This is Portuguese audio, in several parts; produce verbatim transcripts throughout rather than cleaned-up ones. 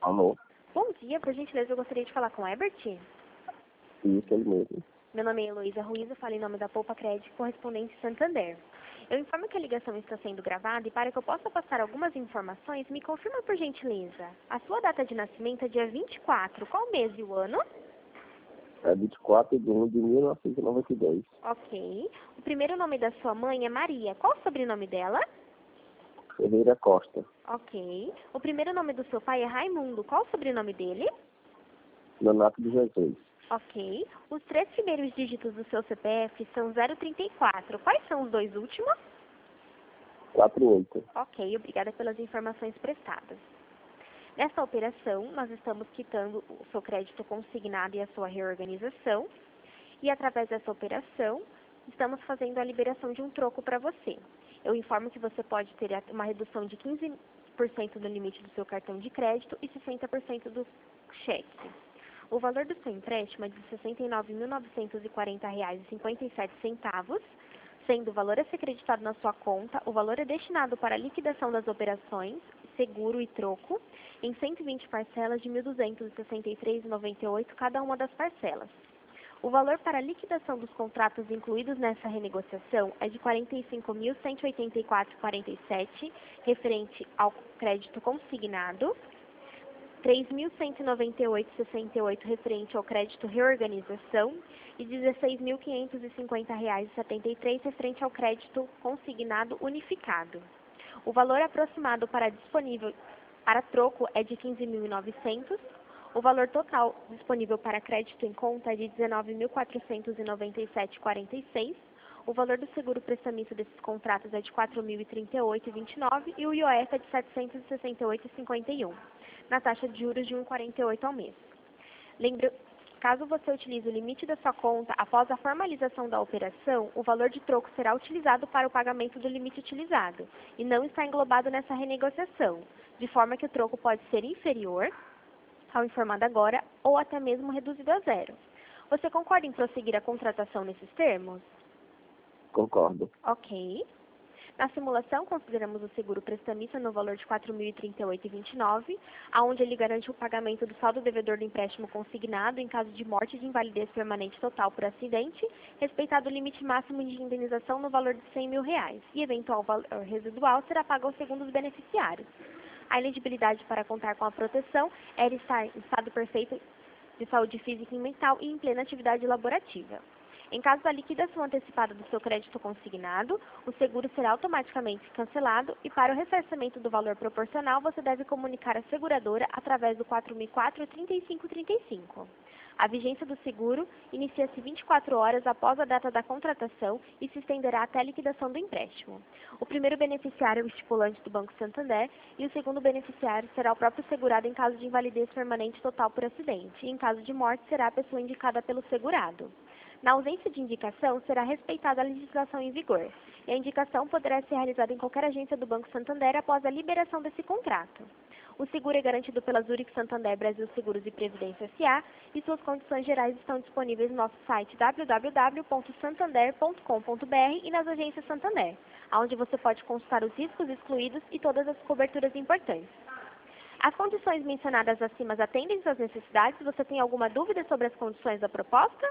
Alô? Bom dia, por gentileza, eu gostaria de falar com o Herbert. Isso, ele mesmo. Meu nome é Heloísa Ruiz, eu falo em nome da Poupa Crédito Correspondente Santander. Eu informo que a ligação está sendo gravada e para que eu possa passar algumas informações, me confirma por gentileza. A sua data de nascimento é dia vinte e quatro, qual mês e o ano? É vinte e quatro de um de mil novecentos e noventa e dois. Ok. O primeiro nome da sua mãe é Maria, qual o sobrenome dela? Ferreira Costa. Ok. O primeiro nome do seu pai é Raimundo, qual o sobrenome dele? Nonato de Jesus. Ok. Os três primeiros dígitos do seu C P F são zero trinta e quatro. Quais são os dois últimos? quarenta e oito. Ok, obrigada pelas informações prestadas. Nessa operação, nós estamos quitando o seu crédito consignado e a sua reorganização. E através dessa operação, estamos fazendo a liberação de um troco para você. Eu informo que você pode ter uma redução de quinze por cento no limite do seu cartão de crédito e sessenta por cento do cheque. O valor do seu empréstimo é de sessenta e nove mil novecentos e quarenta reais e cinquenta e sete centavos, sendo o valor a ser creditado na sua conta, o valor é destinado para a liquidação das operações, seguro e troco, em cento e vinte parcelas de mil duzentos e sessenta e três reais e noventa e oito centavos cada uma das parcelas. O valor para a liquidação dos contratos incluídos nessa renegociação é de quarenta e cinco mil cento e oitenta e quatro reais e quarenta e sete centavos, referente ao crédito consignado, três mil cento e noventa e oito reais e sessenta e oito centavos referente ao crédito reorganização e dezesseis mil quinhentos e cinquenta reais e setenta e três centavos referente ao crédito consignado unificado. O valor aproximado para disponível para troco é de quinze mil e novecentos reais. O valor total disponível para crédito em conta é de dezenove mil quatrocentos e noventa e sete reais e quarenta e seis centavos. O valor do seguro prestamista desses contratos é de quatro mil e trinta e oito reais e vinte e nove centavos e o I O F é de setecentos e sessenta e oito reais e cinquenta e um centavos, na taxa de juros de um vírgula quarenta e oito ao mês. Lembre, caso você utilize o limite da sua conta após a formalização da operação, o valor de troco será utilizado para o pagamento do limite utilizado e não está englobado nessa renegociação, de forma que o troco pode ser inferior ao informado agora, ou até mesmo reduzido a zero. Você concorda em prosseguir a contratação nesses termos? Concordo. Ok. Na simulação, consideramos o seguro prestamista no valor de quatro mil e trinta e oito reais e vinte e nove centavos, aonde ele garante o pagamento do saldo devedor do empréstimo consignado em caso de morte de invalidez permanente total por acidente, respeitado o limite máximo de indenização no valor de cem mil reais, e eventual valor residual será pago aos segundos beneficiários. A elegibilidade para contar com a proteção é estar em estado perfeito de saúde física e mental e em plena atividade laborativa. Em caso da liquidação antecipada do seu crédito consignado, o seguro será automaticamente cancelado e para o ressarcimento do valor proporcional, você deve comunicar à seguradora através do quatro mil e quatro, trinta e cinco trinta e cinco. A vigência do seguro inicia-se vinte e quatro horas após a data da contratação e se estenderá até a liquidação do empréstimo. O primeiro beneficiário é o estipulante do Banco Santander e o segundo beneficiário será o próprio segurado em caso de invalidez permanente total por acidente e em caso de morte será a pessoa indicada pelo segurado. Na ausência de indicação, será respeitada a legislação em vigor, e a indicação poderá ser realizada em qualquer agência do Banco Santander após a liberação desse contrato. O seguro é garantido pela Zurich Santander Brasil Seguros e Previdência S A e suas condições gerais estão disponíveis no nosso site w w w ponto santander ponto com ponto b r e nas agências Santander, onde você pode consultar os riscos excluídos e todas as coberturas importantes. As condições mencionadas acima atendem às necessidades? Você tem alguma dúvida sobre as condições da proposta?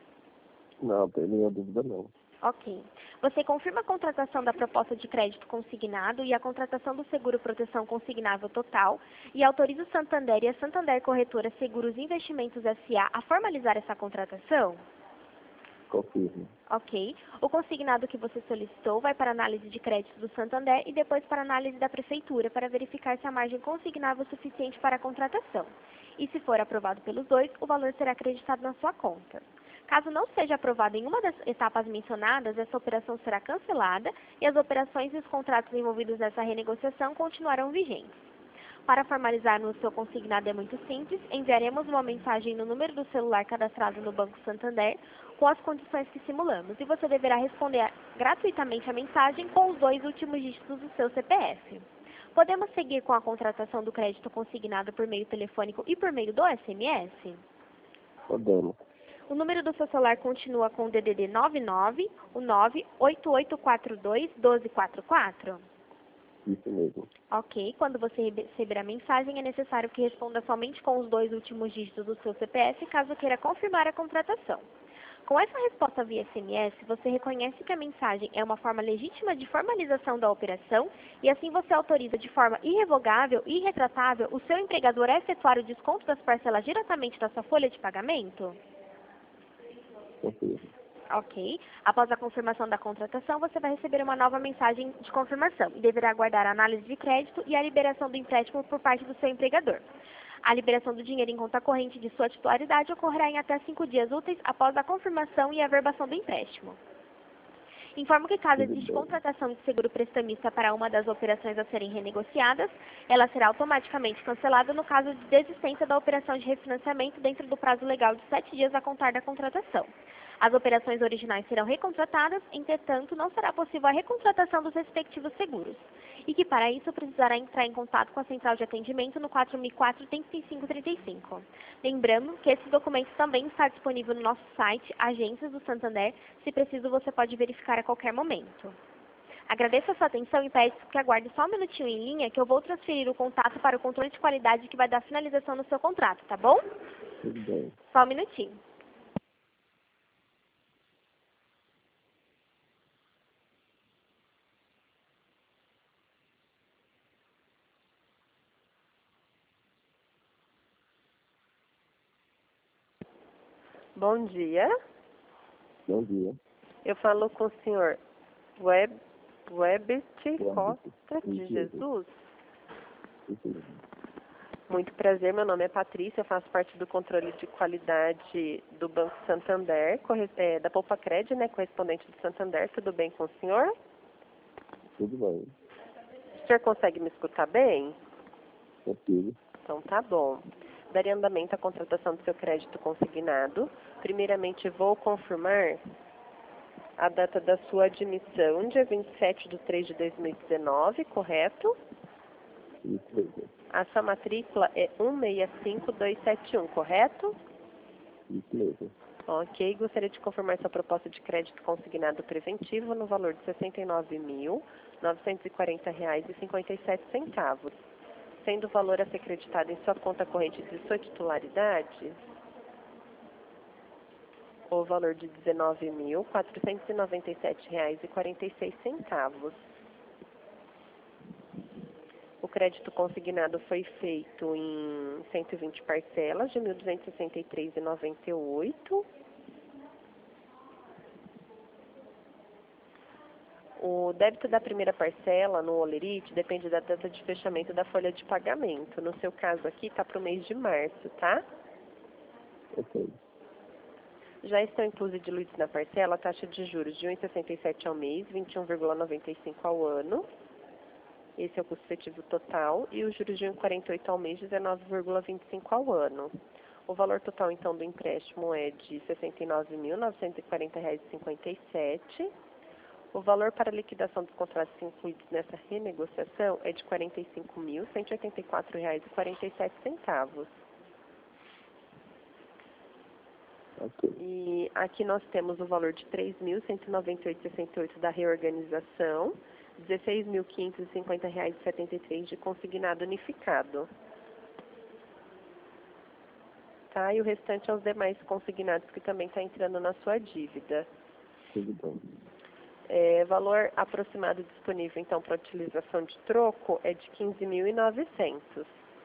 Não, tenho nenhuma dúvida não. Ok. Você confirma a contratação da proposta de crédito consignado e a contratação do seguro proteção consignável total e autoriza o Santander e a Santander Corretora Seguros e Investimentos S A a formalizar essa contratação? Confirmo. Ok. O consignado que você solicitou vai para análise de crédito do Santander e depois para análise da Prefeitura para verificar se a margem consignável é suficiente para a contratação. E se for aprovado pelos dois, o valor será acreditado na sua conta. Caso não seja aprovado em uma das etapas mencionadas, essa operação será cancelada e as operações e os contratos envolvidos nessa renegociação continuarão vigentes. Para formalizar no seu consignado é muito simples, enviaremos uma mensagem no número do celular cadastrado no Banco Santander com as condições que simulamos e você deverá responder gratuitamente a mensagem com os dois últimos dígitos do seu C P F. Podemos seguir com a contratação do crédito consignado por meio telefônico e por meio do S M S? Podemos. O número do seu celular continua com o D D D nove nove, o nove oito oito quatro dois, um dois quatro quatro? Isso mesmo. Ok. Quando você receber a mensagem, é necessário que responda somente com os dois últimos dígitos do seu C P F, caso queira confirmar a contratação. Com essa resposta via S M S, você reconhece que a mensagem é uma forma legítima de formalização da operação e assim você autoriza de forma irrevogável e irretratável o seu empregador a efetuar o desconto das parcelas diretamente da sua folha de pagamento? Confirmo. Ok. Após a confirmação da contratação, você vai receber uma nova mensagem de confirmação e deverá aguardar a análise de crédito e a liberação do empréstimo por parte do seu empregador. A liberação do dinheiro em conta corrente de sua titularidade ocorrerá em até cinco dias úteis após a confirmação e averbação do empréstimo. Informo que caso Tudo exista bem. contratação de seguro prestamista para uma das operações a serem renegociadas, ela será automaticamente cancelada no caso de desistência da operação de refinanciamento dentro do prazo legal de sete dias a contar da contratação. As operações originais serão recontratadas, entretanto, não será possível a recontratação dos respectivos seguros. E que, para isso, precisará entrar em contato com a central de atendimento no quatro mil e quatro, trinta e cinco trinta e cinco. Lembrando que esse documento também está disponível no nosso site, Agências do Santander. Se preciso, você pode verificar a qualquer momento. Agradeço a sua atenção e peço que aguarde só um minutinho em linha, que eu vou transferir o contato para o controle de qualidade que vai dar finalização no seu contrato, tá bom? Tudo bem. Só um minutinho. Bom dia. Bom dia. Eu falo com o senhor Web, Webert Boa Costa noite. de Isso mesmo. Jesus. Isso mesmo. Muito prazer, meu nome é Patrícia, eu faço parte do controle de qualidade do Banco Santander, corre- é, da Poupa-Cred, né, correspondente do Santander. Tudo bem com o senhor? Tudo bem. O senhor consegue me escutar bem? Consigo. Então tá bom. Daria andamento à contratação do seu crédito consignado. Primeiramente, vou confirmar a data da sua admissão, dia vinte e sete de três de dois mil e dezenove, correto? Isso mesmo. A sua matrícula é um seis cinco dois sete um, correto? Isso mesmo. Ok, gostaria de confirmar sua proposta de crédito consignado preventivo no valor de sessenta e nove mil, novecentos e quarenta reais e cinquenta e sete centavos, sendo o valor a ser creditado em sua conta corrente de sua titularidade o valor de dezenove mil, quatrocentos e noventa e sete reais e quarenta e seis centavos. O crédito consignado foi feito em cento e vinte parcelas de mil duzentos e sessenta e três reais e noventa e oito centavos. O débito da primeira parcela no Olerite depende da data de fechamento da folha de pagamento. No seu caso aqui está para o mês de março, tá? Ok. Já estão inclusos diluídos na parcela a taxa de juros de um vírgula sessenta e sete ao mês, vinte e um vírgula noventa e cinco ao ano. Esse é o custo efetivo total. E os juros de um vírgula quarenta e oito ao mês, dezenove vírgula vinte e cinco ao ano. O valor total, então, do empréstimo é de sessenta e nove mil, novecentos e quarenta reais e cinquenta e sete centavos. O valor para liquidação dos contratos incluídos nessa renegociação é de quarenta e cinco mil, cento e oitenta e quatro reais e quarenta e sete centavos. Ok. E aqui nós temos o valor de três mil cento e noventa e oito reais e sessenta e oito centavos da reorganização, dezesseis mil quinhentos e cinquenta reais e setenta e três centavos de consignado unificado. Tá? E o restante aos demais consignados que também está entrando na sua dívida. Tudo bem. É, valor aproximado disponível, então, para utilização de troco é de quinze mil e novecentos.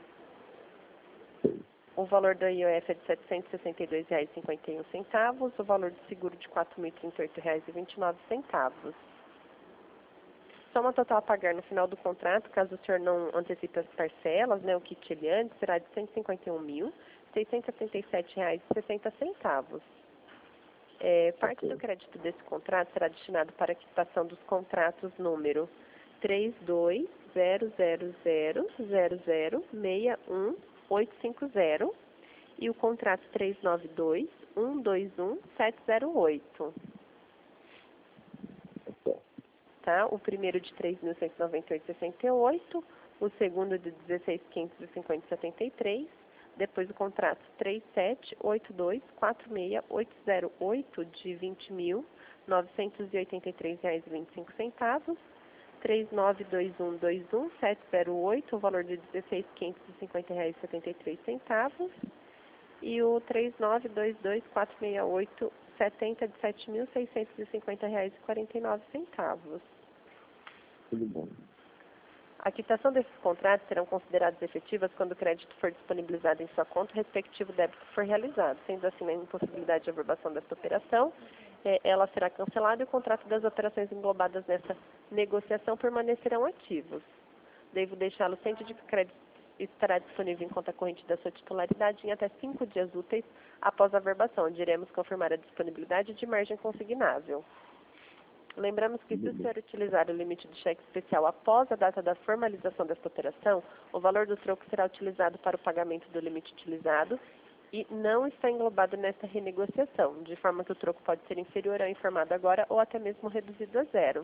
O valor da I O F é de setecentos e sessenta e dois reais e cinquenta e um centavos. O valor do seguro de quatro mil e trinta e oito reais e vinte e nove centavos. Soma total a pagar no final do contrato, caso o senhor não antecipe as parcelas, né, o kit ele antes, será de cento e cinquenta e um mil, seiscentos e setenta e sete reais e sessenta centavos. É, parte Ok. do crédito desse contrato será destinado para a quitação dos contratos número três dois zero zero zero zero zero seis um oito cinco zero e o contrato três nove dois um dois um sete zero oito. Ok. Tá? O primeiro de três mil cento e noventa e oito reais e sessenta e oito centavos, o segundo de dezesseis mil quinhentos e cinquenta reais e setenta e três centavos, depois o contrato três sete oito dois quatro seis oito zero oito de vinte mil novecentos e oitenta e três reais e vinte e cinco centavos, três nove dois um dois um sete zero oito, o valor de dezesseis mil quinhentos e cinquenta reais e setenta e três centavos. E o três nove dois dois quatro seis oito setenta de sete mil seiscentos e cinquenta reais e quarenta e nove centavos. Tudo bom. A quitação desses contratos serão consideradas efetivas quando o crédito for disponibilizado em sua conta e o respectivo débito for realizado. Sendo assim, na impossibilidade de averbação desta operação, eh, ela será cancelada e o contrato das operações englobadas nessa negociação permanecerão ativos. Devo deixá-lo ciente de que o crédito estará disponível em conta corrente da sua titularidade em até cinco dias úteis após a averbação, onde iremos confirmar a disponibilidade de margem consignável. Lembramos que, se o senhor utilizar o limite de cheque especial após a data da formalização desta operação, o valor do troco será utilizado para o pagamento do limite utilizado e não está englobado nesta renegociação, de forma que o troco pode ser inferior ao informado agora ou até mesmo reduzido a zero.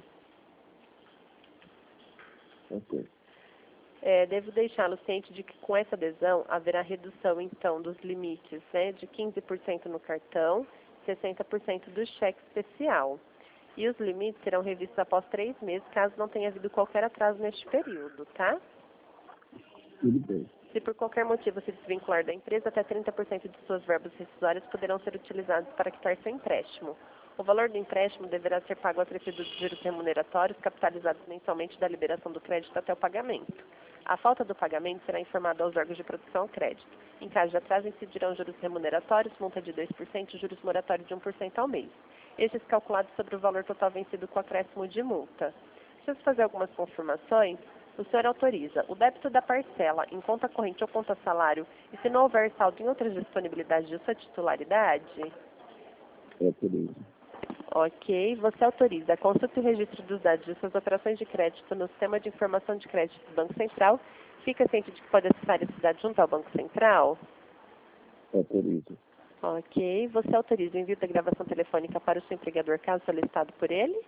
Ok. É, devo deixá-lo ciente de que, com essa adesão, haverá redução, então, dos limites, né, de quinze por cento no cartão, sessenta por cento do cheque especial. E os limites serão revistos após três meses, caso não tenha havido qualquer atraso neste período, tá? Tudo bem. Se por qualquer motivo se desvincular da empresa, até trinta por cento de suas verbas rescisórias poderão ser utilizados para quitar seu empréstimo. O valor do empréstimo deverá ser pago a título de juros remuneratórios, capitalizados mensalmente da liberação do crédito até o pagamento. A falta do pagamento será informada aos órgãos de proteção ao crédito. Em caso de atraso, incidirão juros remuneratórios, multa de dois por cento e juros moratórios de um por cento ao mês. Estes calculados sobre o valor total vencido com acréscimo de multa. Preciso fazer algumas confirmações. O senhor autoriza o débito da parcela em conta corrente ou conta salário e, se não houver saldo em outras disponibilidades de sua titularidade? É por isso. Ok. Você autoriza a consulta e o registro dos dados de suas operações de crédito no Sistema de Informação de Crédito do Banco Central. Fica ciente de que pode acessar esse dado junto ao Banco Central? É por isso. Ok. Você autoriza o envio da gravação telefônica para o seu empregador, caso solicitado por ele?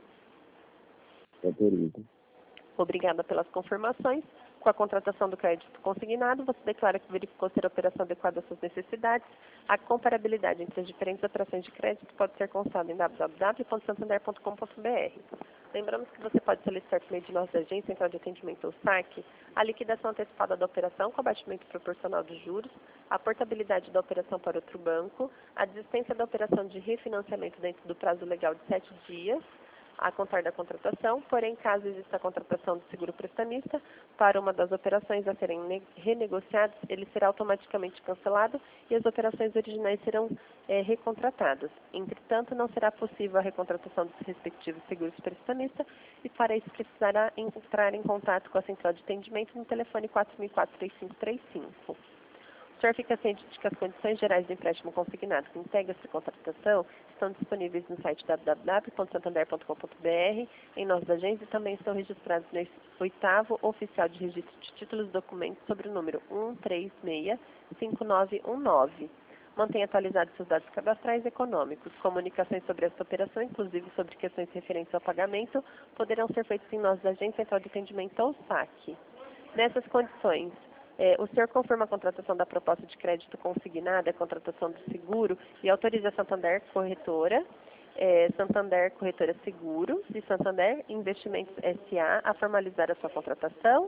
É por isso. Obrigada pelas confirmações. Com a contratação do crédito consignado, você declara que verificou ser a operação adequada às suas necessidades. A comparabilidade entre as diferentes operações de crédito pode ser constada em w w w ponto santander ponto com ponto b r. Lembramos que você pode solicitar por meio de nossa agência central de atendimento ou saque a liquidação antecipada da operação com abatimento proporcional dos juros, a portabilidade da operação para outro banco, a desistência da operação de refinanciamento dentro do prazo legal de sete dias, a contar da contratação, porém, caso exista a contratação do seguro prestamista para uma das operações a serem renegociadas, ele será automaticamente cancelado e as operações originais serão é, recontratadas. Entretanto, não será possível a recontratação dos respectivos seguros prestamistas e, para isso, precisará entrar em contato com a central de atendimento no telefone quatro mil e quatro, três cinco três cinco. O senhor fica ciente de que as condições gerais do empréstimo consignado que integra essa contratação estão disponíveis no site w w w ponto santander ponto com ponto b r, em nossas agências, e também estão registrados no oitavo Oficial de Registro de Títulos e Documentos sobre o número um três seis cinco nove um nove. Mantenha atualizados seus dados cadastrais e econômicos. Comunicações sobre esta operação, inclusive sobre questões referentes ao pagamento, poderão ser feitas em nossas agências central de atendimento ou saque. Nessas condições, É, o senhor confirma a contratação da proposta de crédito consignada, a contratação do seguro e autoriza a Santander Corretora, é, Santander Corretora Seguros e Santander Investimentos S A a formalizar a sua contratação?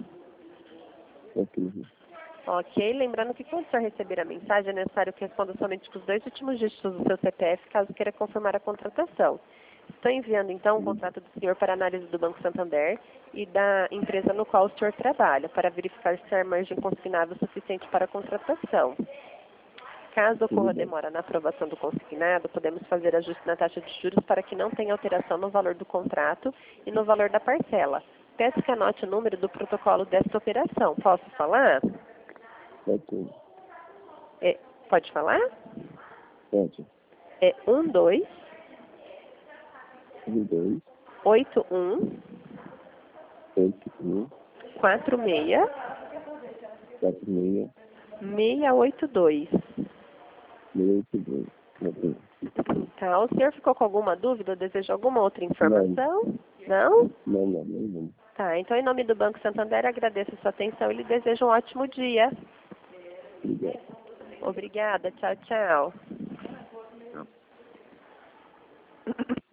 Ok. Ok. Lembrando que, quando o senhor receber a mensagem, é necessário que responda somente com os dois últimos dígitos do seu C P F, caso queira confirmar a contratação. Estou enviando, então, o contrato do senhor para análise do Banco Santander e da empresa no qual o senhor trabalha, para verificar se há margem consignável suficiente para a contratação. Caso ocorra demora na aprovação do consignado, podemos fazer ajuste na taxa de juros para que não tenha alteração no valor do contrato e no valor da parcela. Peço que anote o número do protocolo desta operação. Posso falar? Ok. É, pode falar? Pode. É um dois Um, dois, oito um oito, um, quatro seis quatro, seis, seis oito dois. seis, oito, dois. Ok. Tá, o senhor ficou com alguma dúvida ou deseja alguma outra informação? Não? Não, não, não, não. Tá, então em nome do Banco Santander agradeço a sua atenção e lhe desejo um ótimo dia. Obrigado. Obrigada, tchau, tchau.